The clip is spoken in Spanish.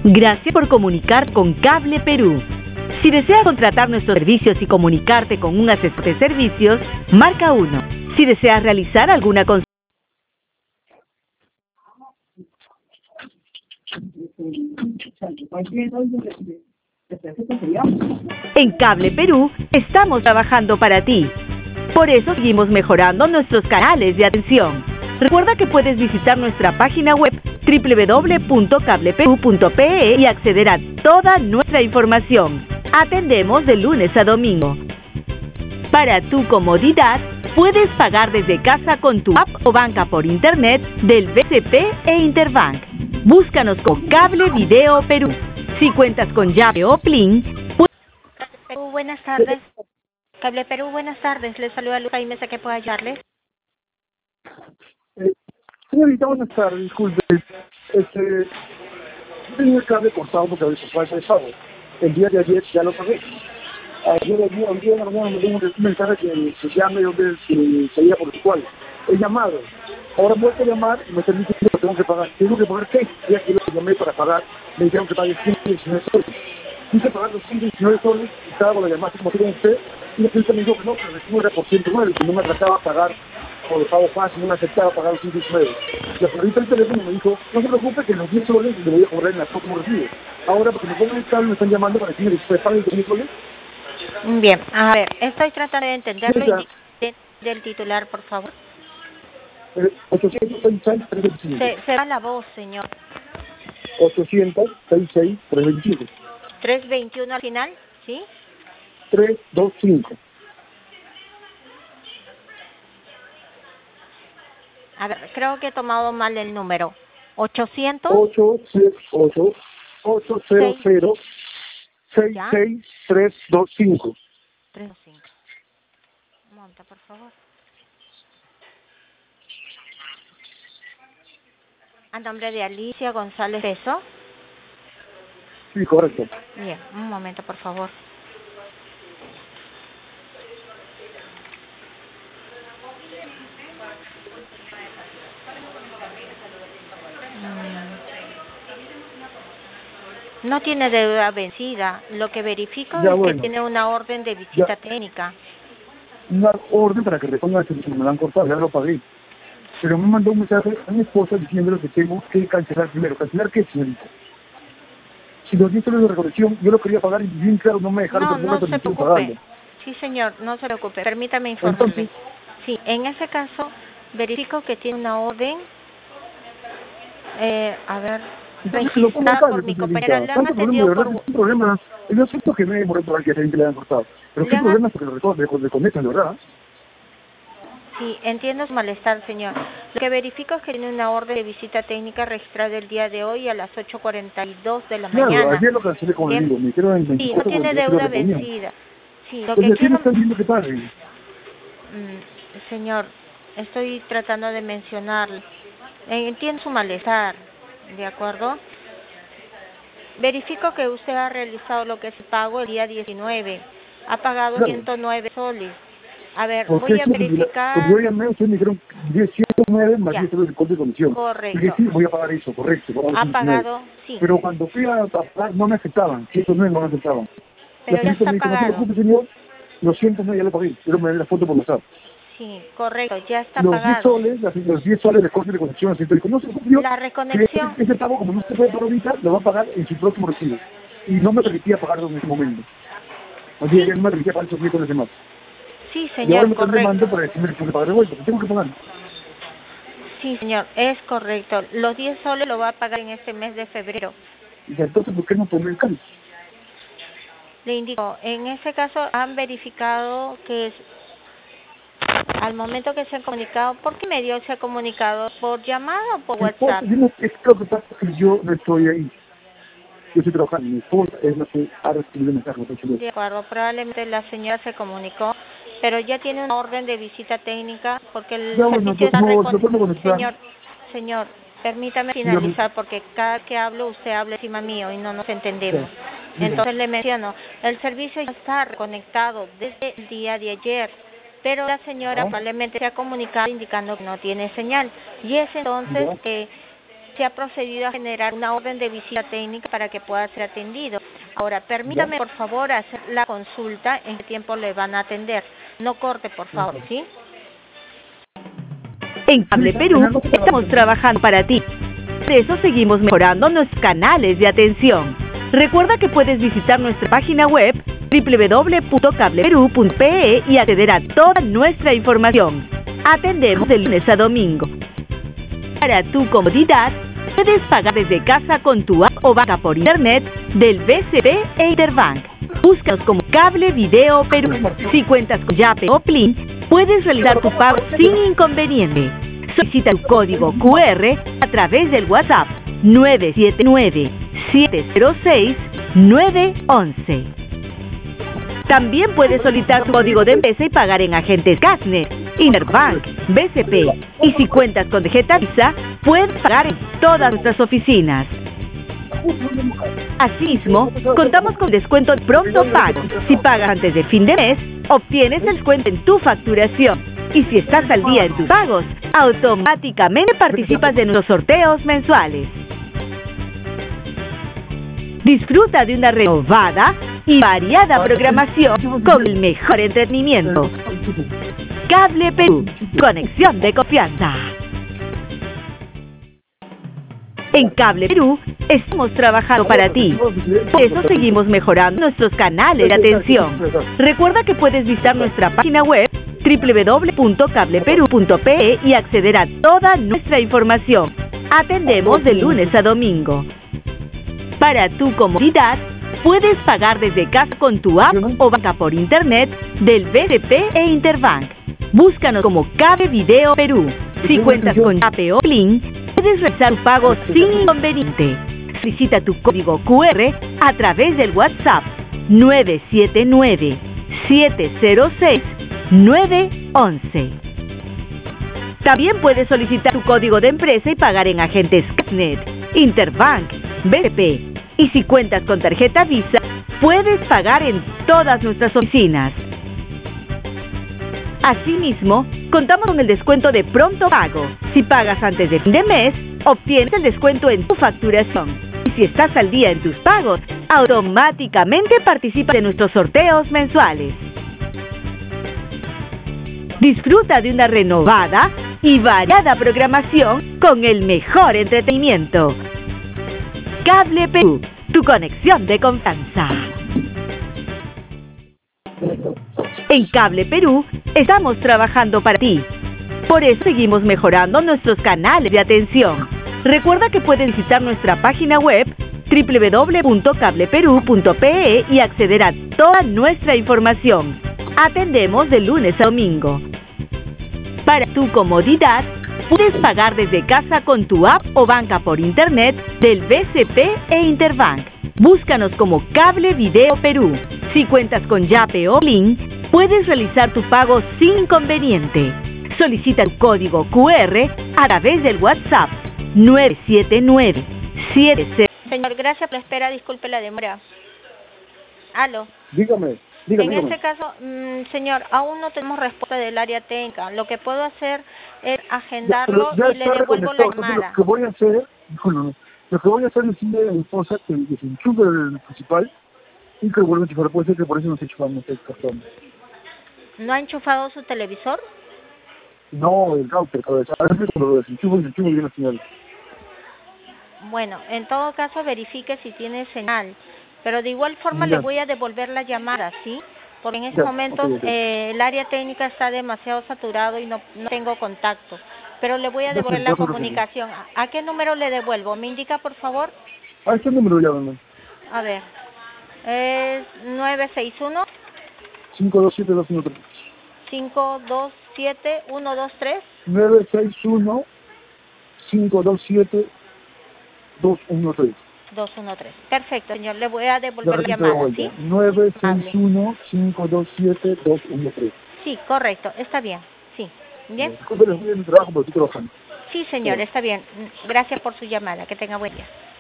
Gracias por comunicar con Cable Perú. Si deseas contratar nuestros servicios y comunicarte con un asesor de servicios, marca 1. Si deseas realizar alguna consulta en Cable Perú, estamos trabajando para ti. Por eso seguimos mejorando nuestros canales de atención. Recuerda que puedes visitar nuestra página web www.cableperu.pe y acceder a toda nuestra información. Atendemos de lunes a domingo. Para tu comodidad, puedes pagar desde casa con tu app o banca por internet del BCP e Interbank. Búscanos con Cable Video Perú. Si cuentas con llave o PLIN, buenas tardes. Cable Perú, buenas tardes. Les saluda Luca y Mesa, ¿que puedo ayudarles? Señorita, buenas tardes, disculpe. Tengo el cable cortado porque había falta de pago. El día de ayer ya lo pagué. Ayer en la mañana me dio un mensaje que llame donde sería por el cual he llamado. Ahora vuelvo a llamar y me están diciendo que tengo que pagar. Tengo que pagar ¿qué? Ya que lo llamé para pagar, me dijeron que pague 119 soles. Quise pagar los 119 soles y estaba con la llamada como tiene usted y la gente me dijo que no, que el recibo era por 109, que no me trataba de pagar por el pago fácil, no me aceptaba pagar los 119. La señorita del teléfono me dijo, no se preocupe que los 10 soles le voy a cobrar en la próxima recibo. Ahora porque me pongan el cable me están llamando para decirme que usted paga los 10 soles. Bien, a ver, estoy tratando de entenderlo. Del titular, por favor. 866-325. Se va la voz, señor. 866-325. 321 al final, ¿sí? 325. A ver, creo que he tomado mal el número. 800 800 66325. 35. Un momento, por favor. A nombre de Alicia González Beso. Sí, correcto. Bien, un momento, por favor. No tiene deuda vencida. Lo que verifico Ya, es bueno. que tiene una orden de visita técnica. Una orden para que reponga el servicio, me lo han cortado, ya lo pagué. Pero me mandó un mensaje a mi esposa diciéndole que tengo que cancelar primero. ¿Cancelar qué, señorita? Si los 10 soles de recolección, yo lo quería pagar y bien claro no me dejaron No se preocupe. pagarlo. Sí, señor, no se preocupe. Permítame informarle. Entonces, sí, en ese caso, verifico que tiene una orden. A ver, registrada por mi compañera. Le han atendido por... ¿Qué problema? Yo siento que me demoré por que a gente le han cortado. Pero qué problema es que lo reconectan, de verdad. Sí, entiendo su malestar, señor. Lo que verifico es que tiene una orden de visita técnica registrada el día de hoy a las 8:42 de la mañana. Ayer lo cancelé como le digo, me dijeron en 24. Sí, no tiene deuda vencida. Sí, lo que quiero... quiero... están diciendo que pague? Señor, estoy tratando de mencionarle. Entiendo su malestar, ¿de acuerdo? Verifico que usted ha realizado lo que es el pago el día 19. Ha pagado 109 soles. A ver, voy a verificar... Porque yo llamé, ustedes me dijeron 109 más 10 soles de corte de comisión. Correcto. Dije, sí, voy a pagar eso, correcto. Ha pagado, sí. Pero cuando fui a pagar no me aceptaban, 109 no me aceptaban. Pero ya está me dijo, pagado. no se preocupe, señor, los 109 ya lo pagué, pero me dio la foto por WhatsApp. Sí, correcto, ya está los pagado. 10 soles de corte de conexión, así dijo, no se preocupe. La reconexión. Ese pago, como no se puede pagar ahorita, lo va a pagar en su próximo recibo. Y no me permitía pagarlo en ese momento. Así que no me permitía pagar esos miércoles de más. Sí, Y ahora señor, me están correcto. llamando para decirme que tengo que pagar de vuelta, que tengo que pagar. Sí, señor, es correcto. Los 10 soles lo va a pagar en este mes de febrero. Y entonces, ¿por qué no tomé el cambio? Le indico, en ese caso han verificado que al momento que se han comunicado, ¿por qué medio se ha comunicado? ¿Por llamada o por WhatsApp? Es lo que pasa que yo no estoy ahí. Yo estoy trabajando, mi esposa es la que ha recibido el mensaje. De acuerdo, probablemente la señora se comunicó, pero ya tiene una orden de visita técnica porque el servicio está reconocido. Señor, permítame finalizar porque cada que hablo usted habla encima mío y no nos entendemos. Entonces le menciono, el servicio ya está reconectado desde el día de ayer, pero la señora probablemente se ha comunicado indicando que no tiene señal y es entonces que se ha procedido a generar una orden de visita técnica para que pueda ser atendido. Ahora, permítame, por favor, hacer la consulta, en qué tiempo le van a atender. No corte, por favor, ¿sí? En Cable Perú estamos trabajando para ti. Por eso seguimos mejorando nuestros canales de atención. Recuerda que puedes visitar nuestra página web www.cableperu.pe y acceder a toda nuestra información. Atendemos de lunes a domingo. Para tu comodidad, puedes pagar desde casa con tu app o banca por internet del BCP e Interbank. Búscanos como Cable Video Perú. Si cuentas con Yape o Plin, puedes realizar tu pago sin inconveniente. Solicita tu código QR a través del WhatsApp 979-706-911. También puedes solicitar tu código de empresa y pagar en agentes Gasnet, Interbank, BCP. Y si cuentas con tarjeta Visa, puedes pagar en todas nuestras oficinas. Asimismo, contamos con descuento de pronto pago. Si pagas antes de fin de mes, obtienes el descuento en tu facturación. Y si estás al día en tus pagos, automáticamente participas de nuestros sorteos mensuales. Disfruta de una renovada y variada programación con el mejor entretenimiento. Cable Perú, conexión de confianza. En Cable Perú estamos trabajando para ti. Por eso seguimos mejorando nuestros canales de atención. Recuerda que puedes visitar nuestra página web www.cableperu.pe y acceder a toda nuestra información. Atendemos de lunes a domingo. Para tu comodidad, puedes pagar desde casa con tu app o banca por internet del BCP e Interbank. Búscanos como Cable Video Perú. Si cuentas con Yape o Plin, puedes realizar tu pago sin inconveniente. Solicita tu código QR a través del WhatsApp 979-706-911. También puedes solicitar tu código de empresa y pagar en agentes Gasnet, Interbank, BCP. Y si cuentas con tarjeta Visa, puedes pagar en todas nuestras oficinas. Asimismo, contamos con el descuento de pronto pago. Si pagas antes de fin de mes, obtienes el descuento en tu facturación. Y si estás al día en tus pagos, automáticamente participas de nuestros sorteos mensuales. Disfruta de una renovada y variada programación con el mejor entretenimiento. Cable Perú, tu conexión de confianza. En Cable Perú estamos trabajando para ti. Por eso seguimos mejorando nuestros canales de atención. Recuerda que puedes visitar nuestra página web www.cableperu.pe y acceder a toda nuestra información. Atendemos de lunes a domingo. Para tu comodidad, puedes pagar desde casa con tu app o banca por internet del BCP e Interbank. Búscanos como Cable Video Perú. Si cuentas con Yape o Plin, puedes realizar tu pago sin inconveniente. Solicita tu código QR a través del WhatsApp 979-70. Señor, gracias por la espera, disculpe la demora. Aló. Dígame. En este caso, señor, aún no tenemos respuesta del área técnica. Lo que puedo hacer es agendarlo y le devuelvo la llamada. Lo que voy a hacer, es decirle a mi esposa que se enchufe el principal y que lo vuelva a enchufar. Puede ser que por eso no se enchufan el cartón. ¿No ha enchufado su televisor? No, el router, cabeza. A veces cuando lo desenchufo y viene la señal. Bueno, en todo caso verifique si tiene señal. Pero de igual forma le voy a devolver la llamada, ¿sí? Porque en este momento el área técnica está demasiado saturado y no tengo contacto. Pero le voy a devolver la comunicación. ¿A qué número le devuelvo? ¿Me indica, por favor? ¿A qué número llaman? A ver. Es 961 527-213. 527-123. 961 527-213. 213. Perfecto, señor. Le voy a devolver la llamada, ¿sí? 961-527-213. Sí, correcto. Está bien. Sí. ¿Bien? Disculpe, estoy en el trabajo, pero estoy trabajando. Sí, señor. Está bien. Gracias por su llamada. Que tenga buen día.